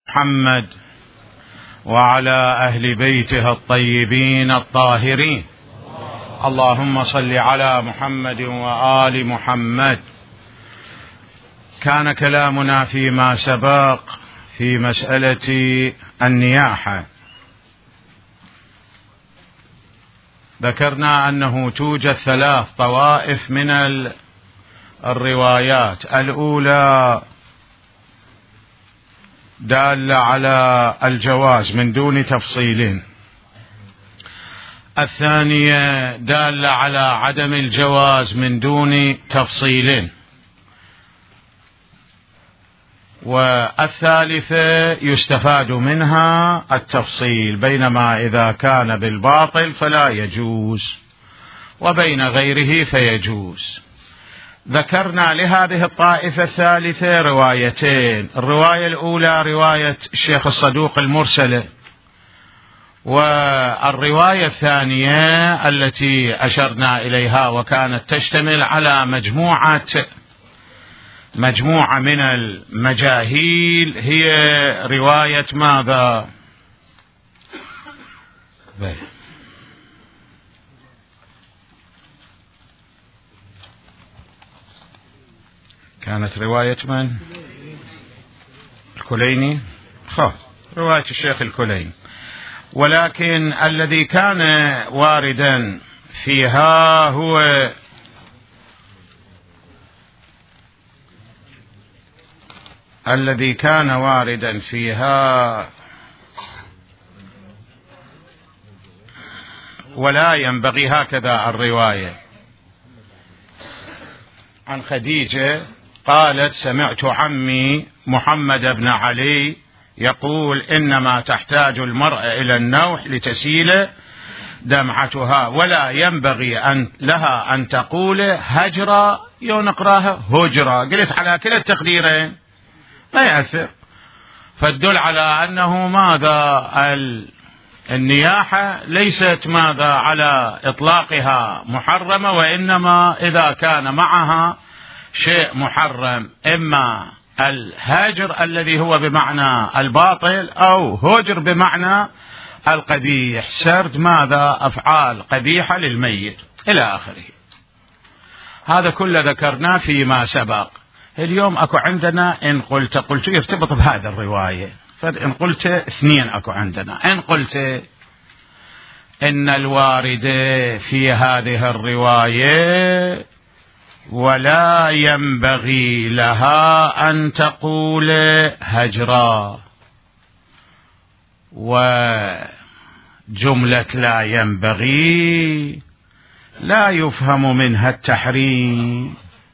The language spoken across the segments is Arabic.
محمد وعلى أهل بيته الطيبين الطاهرين. اللهم صل على محمد وآل محمد. كان كلامنا فيما سبق في مسألة النياحة. ذكرنا أنه توجد 3 طوائف من الروايات. الأولى دالة على الجواز من دون تفصيل، الثانية دالة على عدم الجواز من دون تفصيل، والثالثة يستفاد منها التفصيل، بينما إذا كان بالباطل فلا يجوز وبين غيره فيجوز. ذكرنا لهذه الطائفة الثالثة روايتين. الرواية الأولى رواية الشيخ الصدوق المرسلة، والرواية الثانية التي أشرنا إليها وكانت تشتمل على مجموعة من المجاهيل، هي رواية ماذا؟ كانت رواية من؟ الكليني. رواية الشيخ الكليني. ولكن الذي كان واردا فيها هو ولا ينبغي هكذا الرواية عن خديجة قالت: سمعت عمي محمد بن علي يقول: إنما تحتاج المرأة إلى النوح لتسيل دمعتها، ولا ينبغي لها أن تقول هجرة، نقراها هجرة. قلت على كلا التقديرين ما يأثر، فالدل على أنه ماذا النياحة ليست ماذا على إطلاقها محرمة، وإنما إذا كان معها شيء محرم، إما الهجر الذي هو بمعنى الباطل أو هجر بمعنى القبيح، سرد ماذا أفعال قبيحة للميت إلى آخره. هذا كله ذكرناه فيما سبق. اليوم أكو عندنا إن قلت يرتبط بهذا الرواية، فإن قلت 2 أكو عندنا. إن قلت إن الوارد في هذه الرواية ولا ينبغي لها أن تقول هجرا، وجملة لا ينبغي لا يفهم منها التحريم،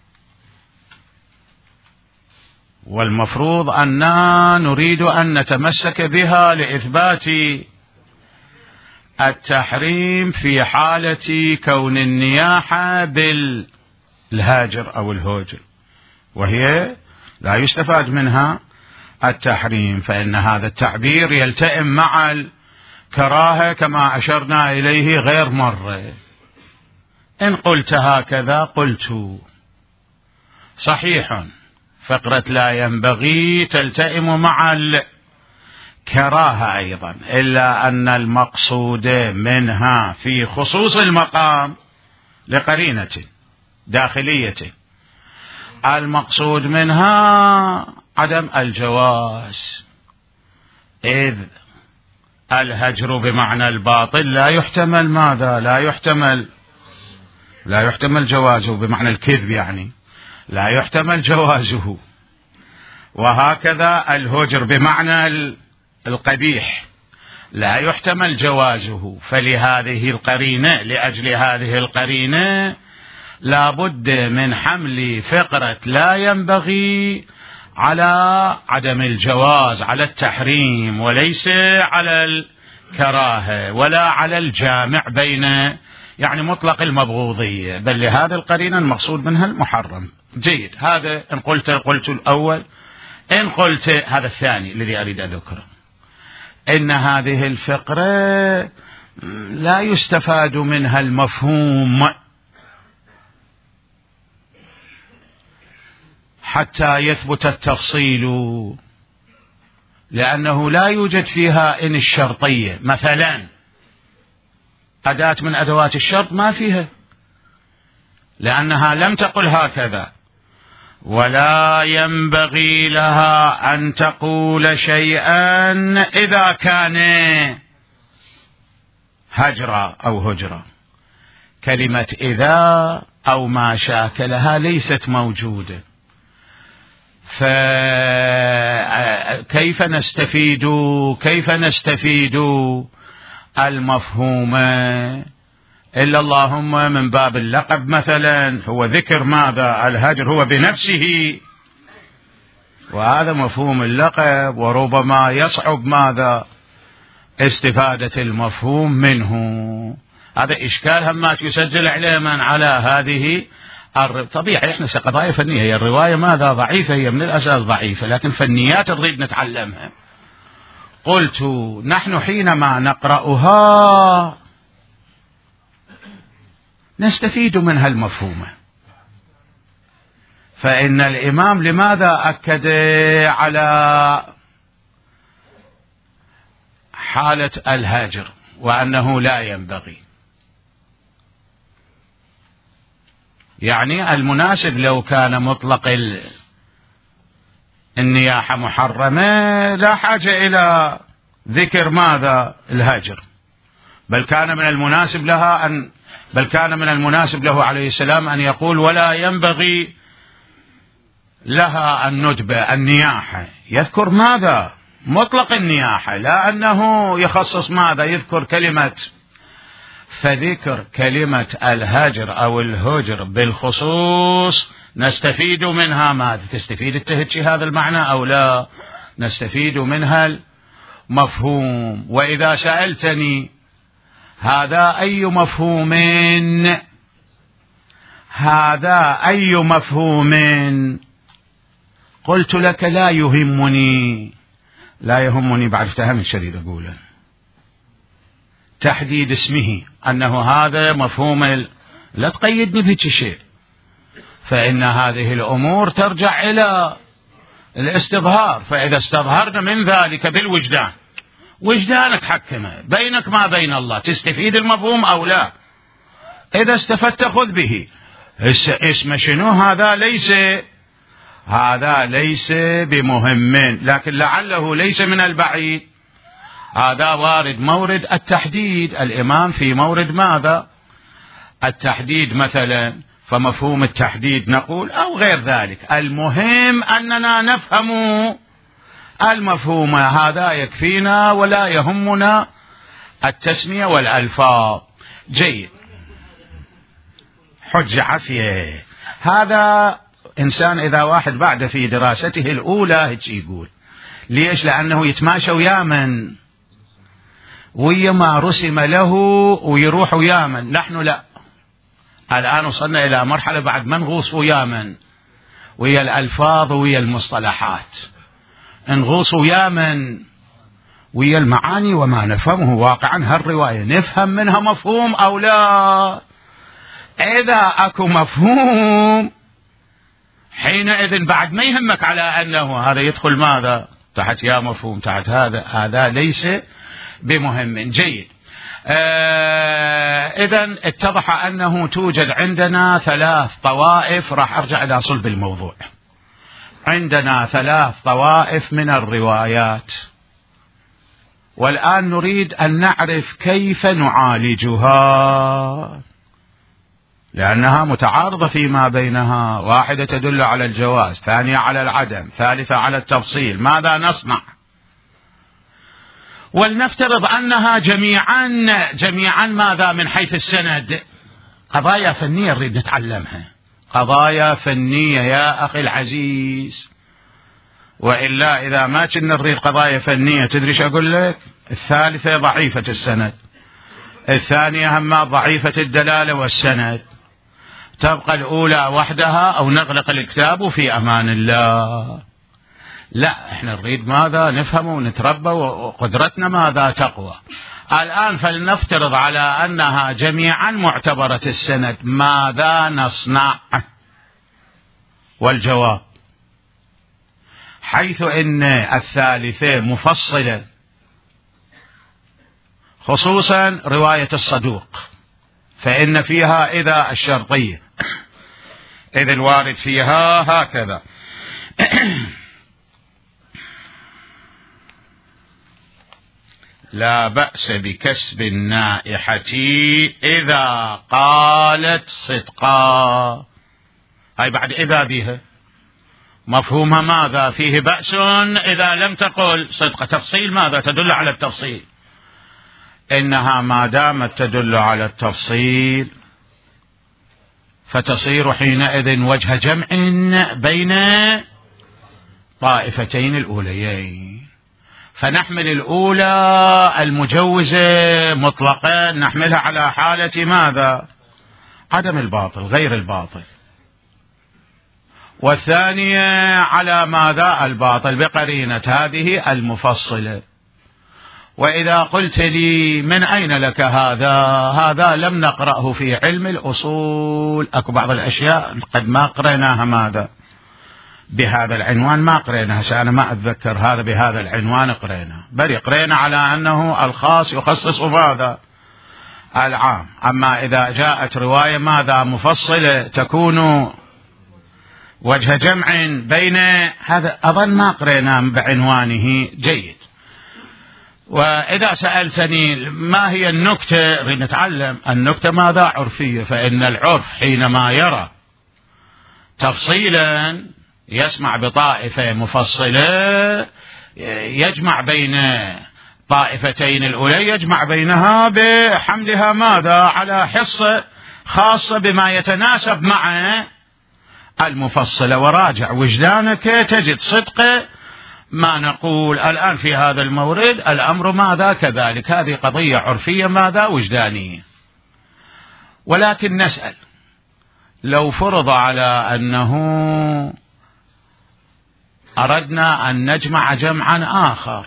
والمفروض أننا نريد أن نتمسك بها لإثبات التحريم في حالة كون النياحة بالهاجر أو الهوجر، وهي لا يستفاد منها التحريم، فإن هذا التعبير يلتئم مع الكراهة كما أشرنا إليه غير مرة. إن قلت هكذا قلت صحيح، فقرة لا ينبغي تلتئم مع الكراهة أيضا، إلا أن المقصود منها في خصوص المقام لقرينة داخلية، المقصود منها عدم الجواز، إذ الهجر بمعنى الباطل لا يحتمل ماذا؟ لا يحتمل جوازه بمعنى الكذب، يعني لا يحتمل جوازه. وهكذا الهجر بمعنى القبيح لا يحتمل جوازه. فلهذه القرينة، لأجل هذه القرينة، لا بد من حمل فقرة لا ينبغي على عدم الجواز، على التحريم، وليس على الكراهة ولا على الجامع بين يعني مطلق المبغوضية، بل لهذا القرينة المقصود منها المحرم. جيد. هذا إن قلت الأول. إن قلت هذا الثاني الذي أريد أن أذكره، إن هذه الفقرة لا يستفاد منها المفهوم حتى يثبت التفصيل، لأنه لا يوجد فيها إن الشرطية مثلا، أداة من أدوات الشرط ما فيها، لأنها لم تقل هكذا. ولا ينبغي لها أن تقول شيئا إذا كان هجرا أو هجرا. كلمة إذا أو ما شاكلها ليست موجودة، فكيف نستفيد المفهوم إلا اللهم من باب اللقب مثلا، هو ذكر ماذا؟ الهجر هو بنفسه، وهذا مفهوم اللقب، وربما يصعب ماذا؟ استفادة المفهوم منه. هذا إشكال همات يسجل علما على هذه طبيعي. احنا قضايا فنية، هي الرواية ماذا؟ ضعيفة، هي من الأساس ضعيفة، لكن فنيات نريد نتعلمها. قلت نحن حينما نقرأها نستفيد منها المفهومة. فإن الإمام لماذا أكد على حالة الهاجر وأنه لا ينبغي؟ يعني المناسب لو كان مطلق النياحة محرمة لا حاجة إلى ذكر ماذا؟ الهاجر، بل كان من المناسب له عليه السلام أن يقول ولا ينبغي لها الندبة النياحة، يذكر ماذا؟ مطلق النياحة، لا أنه يخصص ماذا؟ يذكر كلمة. فذكر كلمة الهجر أو الهجر بالخصوص نستفيد منها ماذا؟ تستفيد التهجي هذا المعنى أو لا؟ نستفيد منها المفهوم. وإذا سألتني هذا أي مفهوم قلت لك لا يهمني بعد افتهام الشديد أقوله تحديد اسمه أنه هذا مفهوم، لا تقيدني بهيك شيء، فإن هذه الأمور ترجع إلى الاستظهار. فإذا استظهرنا من ذلك بالوجدان، وجدانك حكمه بينك ما بين الله، تستفيد المفهوم أو لا؟ إذا استفدت خذ به. اسم شنو؟ هذا ليس بمهم، لكن لعله ليس من البعيد. هذا وارد مورد التحديد، الإمام في مورد ماذا؟ التحديد مثلا، فمفهوم التحديد نقول أو غير ذلك. المهم أننا نفهم المفهوم، هذا يكفينا ولا يهمنا التسمية والألفاظ. جيد، حجة عافية. هذا إنسان إذا واحد بعد في دراسته الأولى هيك يقول. ليش؟ لأنه يتماشى ويامن ويا ما رسم له ويروح ويامن. نحن لا، الآن وصلنا إلى مرحلة بعد ما نغوص ويامن ويا الألفاظ ويا المصطلحات، نغوص ويامن ويا المعاني وما نفهمه واقعا. هالرواية نفهم منها مفهوم أو لا؟ إذا أكو مفهوم حينئذ بعد ما يهمك على أنه هذا يدخل ماذا؟ تحت يا مفهوم، تحت هذا ليس بمهم. جيد. إذن اتضح أنه توجد عندنا 3 طوائف. راح أرجع إلى صلب الموضوع. عندنا 3 طوائف من الروايات، والآن نريد أن نعرف كيف نعالجها، لأنها متعارضة فيما بينها. واحدة تدل على الجواز، ثانية على العدم، ثالثة على التفصيل. ماذا نصنع؟ ولنفترض أنها جميعا ماذا؟ من حيث السند. قضايا فنية نريد نتعلمها، قضايا فنية يا أخي العزيز، وإلا إذا ما كنا نريد قضايا فنية تدري ايش أقول لك؟ الثالثة ضعيفة السند، الثانية هم ضعيفة الدلالة والسند، تبقى الأولى وحدها أو نغلق الكتاب في أمان الله. لا، احنا نريد ماذا؟ نفهم ونتربى وقدرتنا ماذا؟ تقوى. الآن فلنفترض على أنها جميعا معتبرة السند، ماذا نصنع؟ والجواب حيث إن الثالثة مفصلة، خصوصا رواية الصدوق، فإن فيها إذا الشرطية، إذ الوارد فيها هكذا: لا بأس بكسب النائحة إذا قالت صدقا. هاي بعد إذا بها مفهومها ماذا؟ فيه بأس إذا لم تقل صدقا. تفصيل ماذا؟ تدل على التفصيل. إنها ما دامت تدل على التفصيل فتصير حينئذ وجه جمع بين طائفتين الأوليين. فنحمل الأولى المجوزة مطلقا نحملها على حالة ماذا؟ عدم الباطل، غير الباطل. والثانية على ماذا؟ الباطل، بقرينة هذه المفصلة. وإذا قلت لي من أين لك هذا لم نقرأه في علم الأصول. أكو بعض الأشياء قد ما قرأناها ماذا بهذا العنوان، ما قرأناها، أنا ما أتذكر هذا بهذا العنوان قرأنا، بل قرأنا على أنه الخاص يخصص ماذا؟ العام. أما إذا جاءت رواية ماذا؟ مفصلة تكون وجه جمع بين هذا، أظن ما قرأنا بعنوانه جيد. وإذا سألتني ما هي النكتة، نتعلم النكتة ماذا؟ عرفية. فإن العرف حينما يرى تفصيلا يسمع بطائفة مفصلة يجمع بين طائفتين الأولى، يجمع بينها بحملها ماذا؟ على حصة خاصة بما يتناسب مع المفصلة. وراجع وجدانك تجد صدق ما نقول الآن في هذا المورد. الأمر ماذا؟ كذلك. هذه قضية عرفية ماذا؟ وجدانية. ولكن نسأل، لو فرض على أنه أردنا أن نجمع جمعا آخر،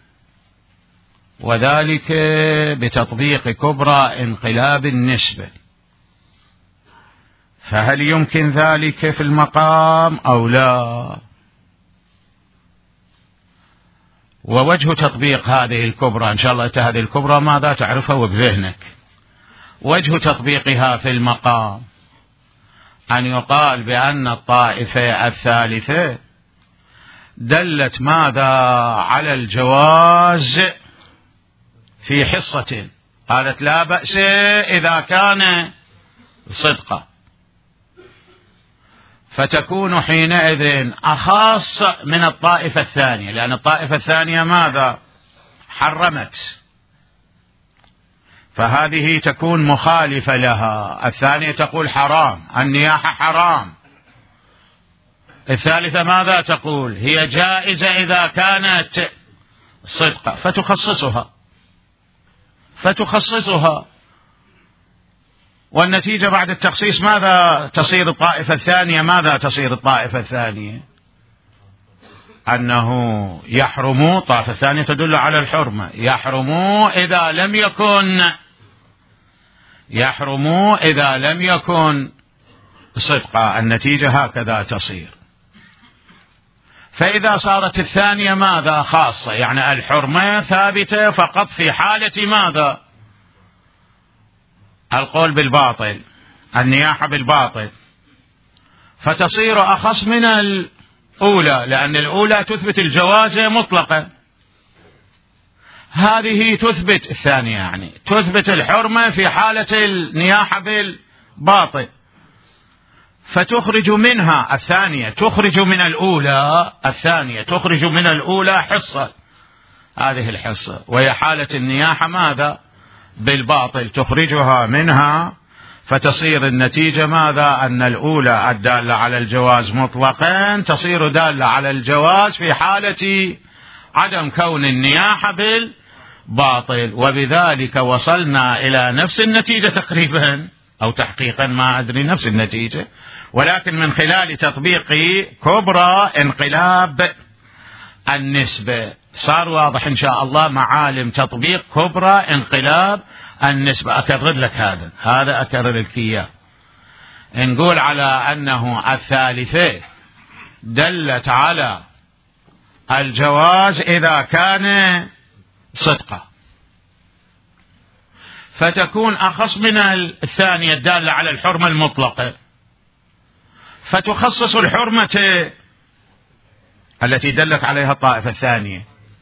وذلك بتطبيق كبرى انقلاب النسبة، فهل يمكن ذلك في المقام أو لا؟ ووجه تطبيق هذه الكبرى إن شاء الله هذه الكبرى ماذا تعرفها وبذهنك. وجه تطبيقها في المقام أن يقال بأن الطائفة الثالثة دلت ماذا؟ على الجواز في حصة، قالت لا بأس إذا كان صدقا، فتكون حينئذ أخص من الطائفة الثانية، لأن الطائفة الثانية ماذا؟ حرمت، فهذه تكون مخالفة لها. الثانية تقول حرام، النياحة حرام. الثالثة ماذا تقول؟ هي جائزة إذا كانت صدقة، فتخصصها. والنتيجة بعد التخصيص ماذا تصير الطائفة الثانية؟ ماذا تصير الطائفة الثانية؟ أنه يحرم. الطائفة الثانية تدل على الحرمة. يحرم إذا لم يكن صدقا. النتيجة هكذا تصير. فإذا صارت الثانية ماذا؟ خاصة، يعني الحرمة ثابتة فقط في حالة ماذا؟ القول بالباطل، النياحة بالباطل، فتصير أخص من الأولى، لأن الأولى تثبت الجواز مطلقا، هذه تثبت الثانية، يعني تثبت الحرمة في حالة النياحة بالباطل، فتخرج منها الثانية، تخرج من الأولى الثانية، تخرج من الأولى حصة، هذه الحصة، وهي حالة النياحة ماذا؟ بالباطل، تخرجها منها، فتصير النتيجة ماذا؟ أن الأولى الدالة على الجواز مطلقا تصير دالة على الجواز في حالة عدم كون النياحة بالباطل. وبذلك وصلنا إلى نفس النتيجة تقريبا، أو تحقيقا ما أدري، نفس النتيجة، ولكن من خلال تطبيق كبرى انقلاب النسبة. صار واضح إن شاء الله معالم تطبيق كبرى انقلاب النسبة. أكرر لك هذا أكرر لك إياه. نقول على أنه الثالثة دلت على الجواز إذا كان صدقا، فتكون أخص من الثانية الدالة على الحرمة المطلقة، فتخصص الحرمة التي دلت عليها الطائفة الثانية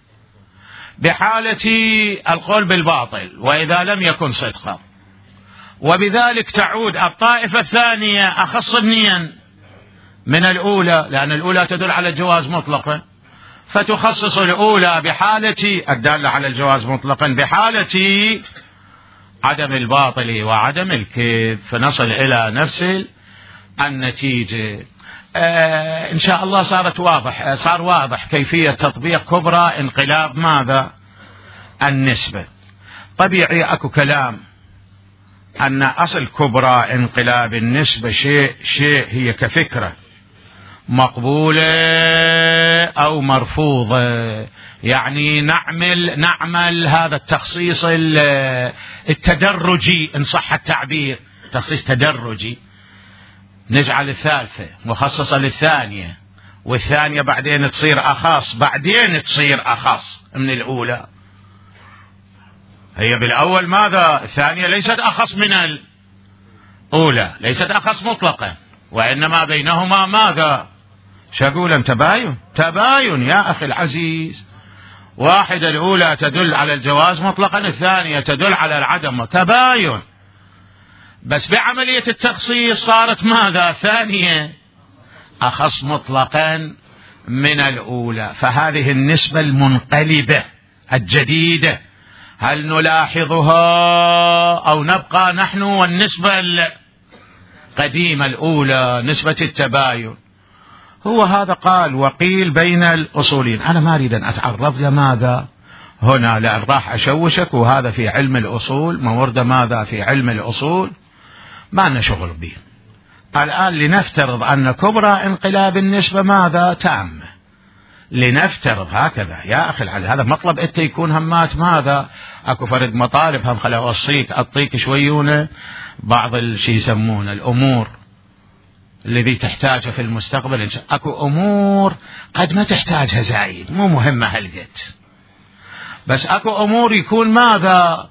بحالة القول بالباطل وإذا لم يكن صدقا، وبذلك تعود الطائفة الثانية أخص ضمنيا من الأولى، لأن الأولى تدل على الجواز مطلقا، فتخصص الأولى بحالة الدالة على الجواز مطلقا بحالة عدم الباطل وعدم الكذب، فنصل إلى نفس النتيجة. إن شاء الله صار واضح كيفية تطبيق كبرى انقلاب ماذا؟ النسبة. طبيعي أكو كلام أن أصل كبرى انقلاب النسبة شيء هي كفكرة مقبولة أو مرفوضة، يعني نعمل هذا التخصيص التدرجي إن صح التعبير، تخصيص تدرجي، نجعل الثالثة مخصصة للثانية، والثانية بعدين تصير أخص، بعدين تصير أخص من الأولى. هي بالأول ماذا؟ الثانية ليست أخص من الأولى، ليست أخص مطلقا، وإنما بينهما ماذا؟ شقولا تباين يا أخي العزيز. واحدة الأولى تدل على الجواز مطلقا، الثانية تدل على العدم، تباين. بس بعملية التخصيص صارت ماذا؟ ثانية أخص مطلقا من الأولى. فهذه النسبة المنقلبة الجديدة هل نلاحظها أو نبقى نحن والنسبة القديمة الأولى نسبة التباين؟ هو هذا قال وقيل بين الأصولين. أنا ما أريد أن أتعرض لماذا هنا، لأن راح أشوشك، وهذا في علم الأصول مورد ماذا في علم الأصول ما نشغل به. الآن لنفترض أن كبرى انقلاب النسبة ماذا؟ تامة. لنفترض هكذا يا أخي العزيز، هذا مطلب أنت يكون همات ماذا؟ أكو فرد مطالب هم خلاه أعطيك شويونه بعض الشي يسمونه الأمور الذي تحتاجها في المستقبل. أكو أمور قد ما تحتاجها زايد، مو مهمة هلقت، بس أكو أمور يكون ماذا؟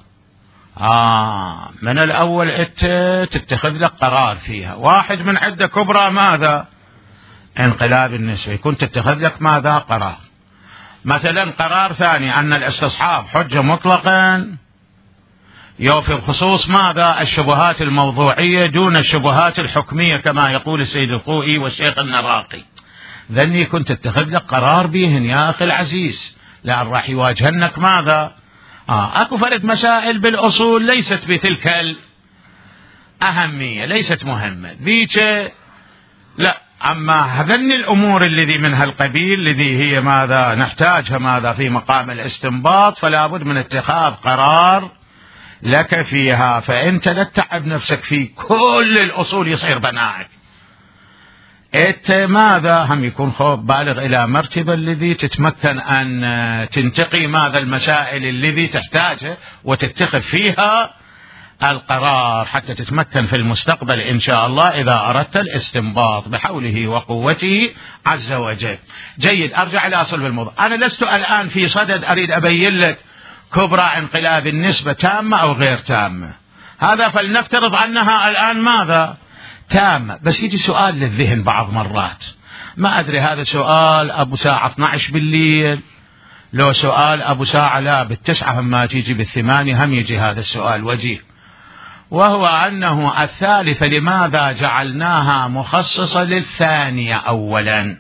من الأول أنت تتخذ لك قرار فيها. واحد من عدة كبرى ماذا؟ انقلاب النسبة، يكون تتخذ لك ماذا؟ قرار. مثلا قرار ثاني أن الاستصحاب حجة مطلقا يوفي بخصوص ماذا؟ الشبهات الموضوعية دون الشبهات الحكمية كما يقول السيد الخوئي والشيخ النراقي. ذني كنت تتخذ لك قرار بهن يا أخي العزيز، لأن راح يواجهنك ماذا؟ أكو فرد مسائل بالأصول ليست بتلك الأهمية، ليست مهمة ذيك، لا. أما هذن الأمور الذي من هالقبيل الذي هي ماذا؟ نحتاجها ماذا؟ في مقام الاستنباط، فلا بد من اتخاذ قرار لك فيها. فأنت لا تتعب نفسك في كل الأصول يصير بنائك. أنت ماذا؟ هم يكون خوف بالغ إلى مرتبة الذي تتمكن أن تنتقي ماذا؟ المسائل الذي تحتاجها وتتخذ فيها القرار حتى تتمكن في المستقبل إن شاء الله إذا أردت الاستنباط بحوله وقوته عز وجل. جيد، أرجع إلى أصل الموضوع. أنا لست الآن في صدد أريد أبين لك كبرى انقلاب النسبة تامة أو غير تامة، هذا فلنفترض أنها الآن ماذا؟ تامة. بس يجي سؤال للذهن بعض مرات، ما أدري هذا سؤال أبو ساعة 12 بالليل، لو سؤال أبو ساعة لا بالتسعة هم ما تيجي بالثمانية هم يجي هذا السؤال وجيه، وهو أنه الثالثة لماذا جعلناها مخصصة للثانية أولا؟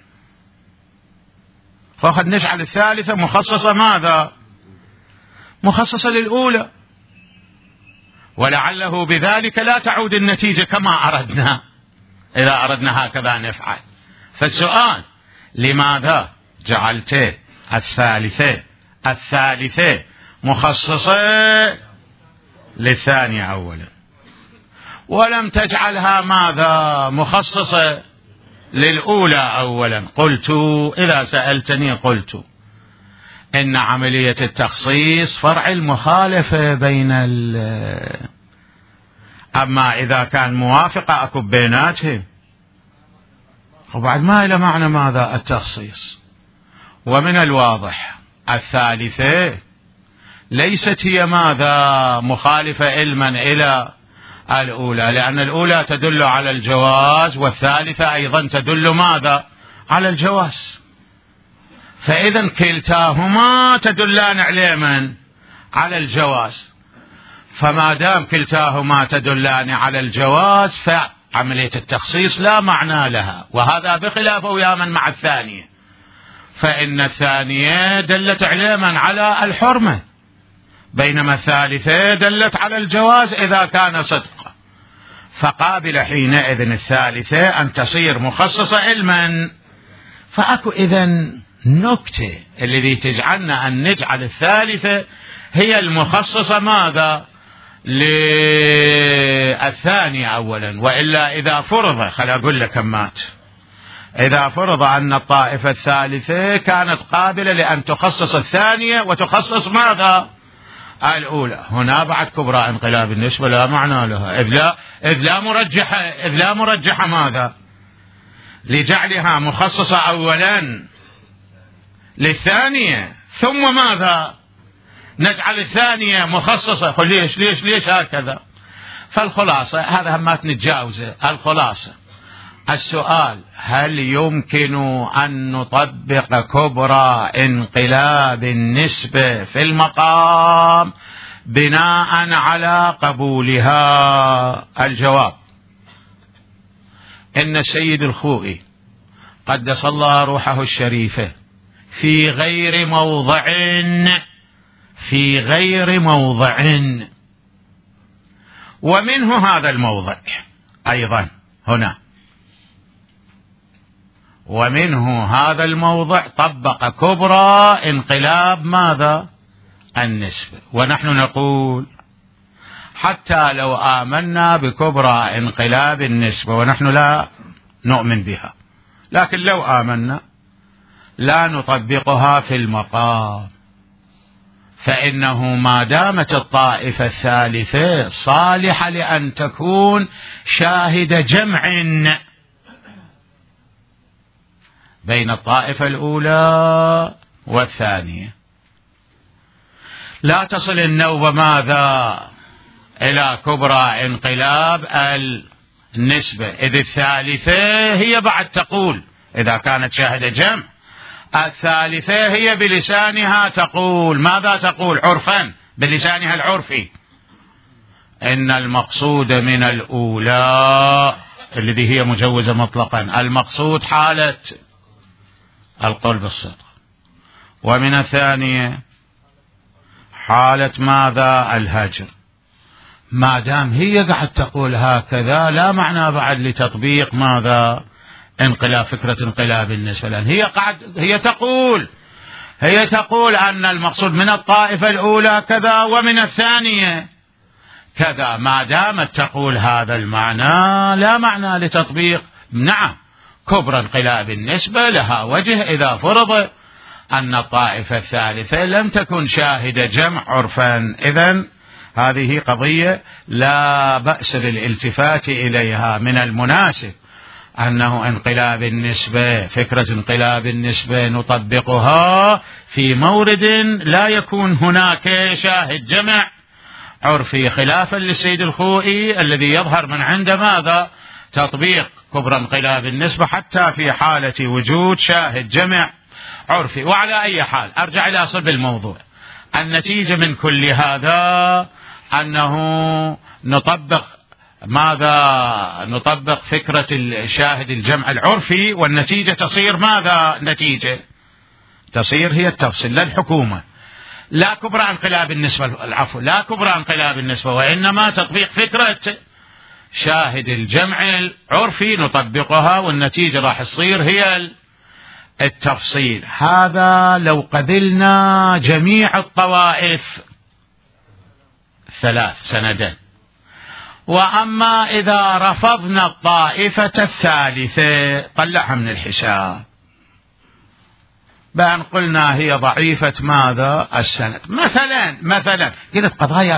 فقد نجعل الثالثة مخصصة ماذا؟ مخصصة للأولى، ولعله بذلك لا تعود النتيجة كما أردنا إذا أردنا هكذا نفعل. فالسؤال لماذا جعلت الثالثة مخصصة للثانية أولا ولم تجعلها ماذا؟ مخصصة للأولى أولا؟ قلت إذا سألتني قلت إن عملية التخصيص فرع المخالفة بين أما إذا كان موافقة أكو بيناتهم، وبعد ما إلى معنى ماذا؟ التخصيص. ومن الواضح الثالثة ليست هي ماذا مخالفة علما إلى الأولى، لأن الأولى تدل على الجواز والثالثة أيضا تدل ماذا على الجواز، فإذا كلتاهما تدلان علما على الجواز، فما دام كلتاهما تدلان على الجواز فعملية التخصيص لا معنى لها، وهذا بخلافه يا من مع الثانية، فإن الثانية دلت علما على الحرمة، بينما الثالثة دلت على الجواز إذا كان صدقا، فقابل حينئذ الثالثة أن تصير مخصصة علما. فأكو إذن نكتة الذي تجعلنا أن نجعل الثالثة هي المخصصة ماذا للثانية أولا، وإلا إذا فرض، خلي أقول لك كمات، إذا فرض أن الطائفة الثالثة كانت قابلة لأن تخصص الثانية وتخصص ماذا الأولى، هنا بعد كبرى انقلاب النسبة لا معنى لها، إذ لا مرجحة ماذا لجعلها مخصصة أولا للثانية، ثم ماذا نجعل الثانية مخصصة. ليش هكذا؟ فالخلاصة هذا ما نتجاوزه. الخلاصة السؤال: هل يمكن أن نطبق كبرى انقلاب النسبة في المقام بناء على قبولها؟ الجواب: إن السيد الخوئي قدس الله روحه الشريفة في غير موضع ومنه هذا الموضع أيضا هنا، ومنه هذا الموضع طبق كبرى انقلاب ماذا النسبة، ونحن نقول حتى لو آمنا بكبرى انقلاب النسبة، ونحن لا نؤمن بها، لكن لو آمنا لا نطبقها في المقام، فإنه ما دامت الطائفة الثالثة صالحة لأن تكون شاهد جمع بين الطائفة الأولى والثانية، لا تصل النوبة ماذا إلى كبرى انقلاب النسبة، إذ الثالثة هي بعد تقول إذا كانت شاهدة جمع، الثالثة هي بلسانها تقول ماذا تقول عرفا بلسانها العرفي: إن المقصود من الأولى الذي هي مجوزة مطلقا المقصود حالة القول بالصدق، ومن الثانية حالة ماذا الهجر. ما دام هي قاعد تقول هكذا لا معنى بعد لتطبيق ماذا فكرة انقلاب النسبة، لأن هي تقول أن المقصود من الطائفة الأولى كذا ومن الثانية كذا، ما دامت تقول هذا المعنى لا معنى لتطبيق. نعم كبرى انقلاب النسبة لها وجه إذا فرض أن الطائفة الثالثة لم تكن شاهدة جمع عرفا، إذن هذه قضية لا بأس بالالتفات إليها. من المناسب أنه انقلاب النسبة، فكرة انقلاب النسبة نطبقها في مورد لا يكون هناك شاهد جمع عرفي، خلافا للسيد الخوئي الذي يظهر من عند ماذا تطبيق كبرى انقلاب النسبة حتى في حالة وجود شاهد جمع عرفي. وعلى أي حال أرجع إلى صلب الموضوع، النتيجة من كل هذا أنه نطبق فكرة الشاهد الجمع العرفي، والنتيجة تصير ماذا؟ نتيجة تصير هي التفصيل، لا الحكومة، لا كبرى انقلاب النسبة، العفو، لا كبرى انقلاب النسبة، وإنما تطبيق فكرة شاهد الجمع العرفي نطبقها، والنتيجة راح تصير هي التفصيل. هذا لو قبلنا جميع الطوائف ثلاث سندات. وأما إذا رفضنا الطائفة الثالثة طلعها من الحساب، بأن قلنا هي ضعيفة ماذا السند، مثلا قلت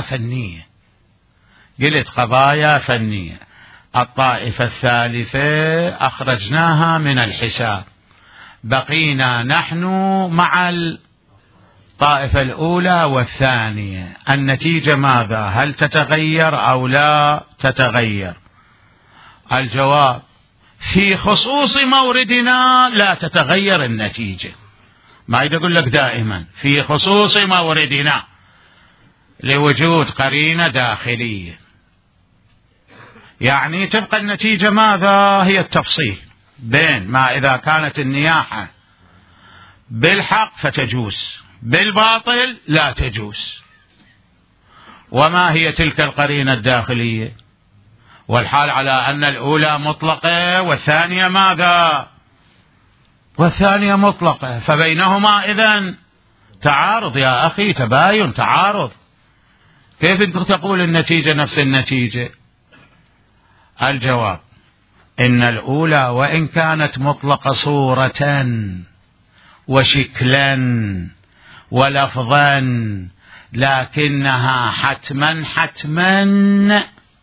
قضايا فنية، الطائفة الثالثة أخرجناها من الحساب بقينا نحن مع الطائفة الأولى والثانية، النتيجة ماذا؟ هل تتغير أو لا تتغير؟ الجواب: في خصوص موردنا لا تتغير النتيجة. ما يقول لك دائما في خصوص موردنا لوجود قرينة داخلية، يعني تبقى النتيجة ماذا؟ هي التفصيل بين ما إذا كانت النياحة بالحق فتجوز، بالباطل لا تجوز. وما هي تلك القرينة الداخلية؟ والحال على أن الأولى مطلقة والثانية ماذا؟ والثانية مطلقة، فبينهما إذن تعارض يا أخي، تباين، تعارض. كيف تقول النتيجة نفس النتيجة؟ الجواب: إن الأولى وإن كانت مطلقة صورة وشكلا ولفظا، لكنها حتما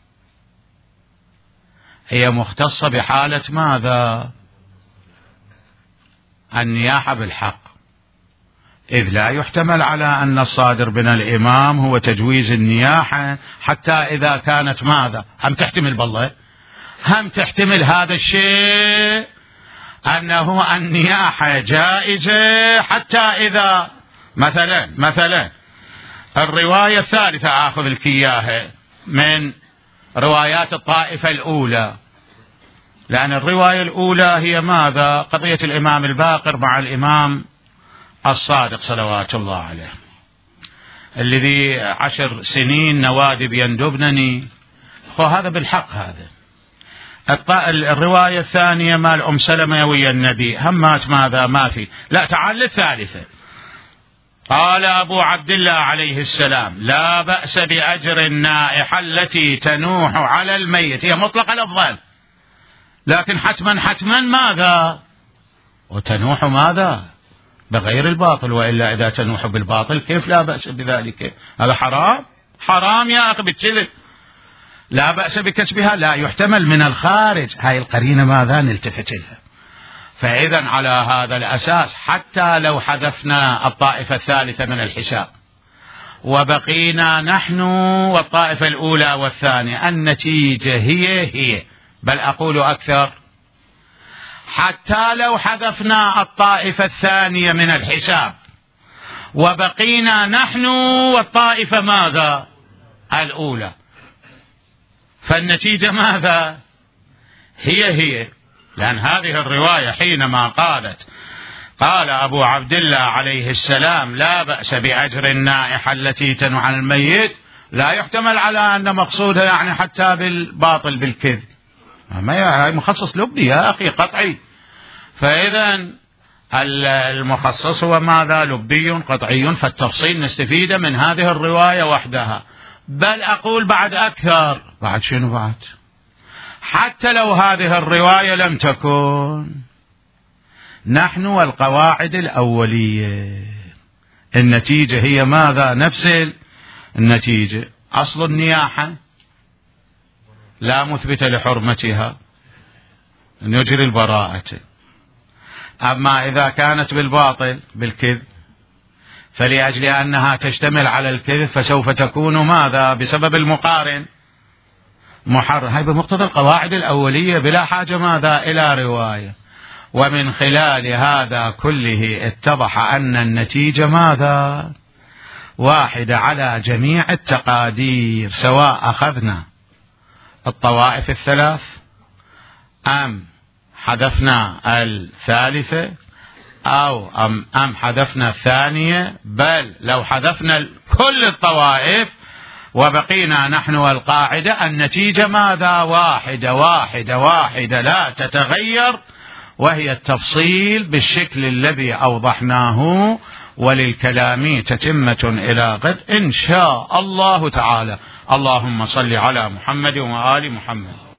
هي مختصة بحالة ماذا؟ النياحة بالحق، إذ لا يحتمل على أن الصادر من الإمام هو تجويز النياحة حتى إذا كانت ماذا؟ هم تحتمل بالله، هم تحتمل هذا الشيء أنه النياحة جائزة حتى إذا مثلا الرواية الثالثة آخذ لك إياها من روايات الطائفة الأولى، لأن الرواية الأولى هي ماذا؟ قضية الإمام الباقر مع الإمام الصادق صلوات الله عليه، الذي 10 سنين نوادب يندبنني، هذا بالحق. هذا الرواية الثانية مال أم سلمة ويا النبي همات ماذا؟ ما في. لا، تعال للثالثة. قال أبو عبد الله عليه السلام: لا بأس بأجر النائحة التي تنوح على الميت. هي مطلق الأفضل، لكن حتما ماذا؟ وتنوح ماذا؟ بغير الباطل، وإلا إذا تنوح بالباطل كيف لا بأس بذلك؟ هذا حرام يا أخي بالكذب. لا بأس بكسبها لا يحتمل من الخارج، هاي القرينة ماذا؟ نلتفت لها. فإذا على هذا الأساس حتى لو حذفنا الطائفة الثالثة من الحساب وبقينا نحن والطائفة الأولى والثانية، النتيجة هي، بل أقول أكثر، حتى لو حذفنا الطائفة الثانية من الحساب وبقينا نحن والطائفة ماذا؟ الأولى، فالنتيجة ماذا؟ هي، لأن هذه الرواية حينما قال أبو عبد الله عليه السلام: لا بأس بأجر النائحة التي تنوح على الميت، لا يحتمل على أن مقصودها يعني حتى بالباطل بالكذب، ما مخصص لبني يا أخي قطعي. فإذا المخصص هو ماذا؟ لبي قطعي، فالتفصيل نستفيد من هذه الرواية وحدها. بل أقول بعد أكثر، بعد شنو بعد؟ حتى لو هذه الرواية لم تكن، نحن والقواعد الأولية النتيجة هي ماذا؟ نفس النتيجة. أصل النياحة لا مثبت لحرمتها، نجري البراءة. أما إذا كانت بالباطل بالكذب، فلأجل أنها تشتمل على الكذب فسوف تكون ماذا؟ بسبب المقارن محرم. هاي بمقتضى القواعد الأولية بلا حاجة ماذا؟ إلى رواية. ومن خلال هذا كله اتضح أن النتيجة ماذا؟ واحدة على جميع التقادير، سواء أخذنا الطوائف الثلاث أم حذفنا الثالثة أو أم حذفنا الثانية، بل لو حذفنا كل الطوائف وبقينا نحن والقاعدة، النتيجة ماذا؟ واحدة لا تتغير، وهي التفصيل بالشكل الذي أوضحناه. وللكلام تتمة إلى غد إن شاء الله تعالى. اللهم صل على محمد وآل محمد.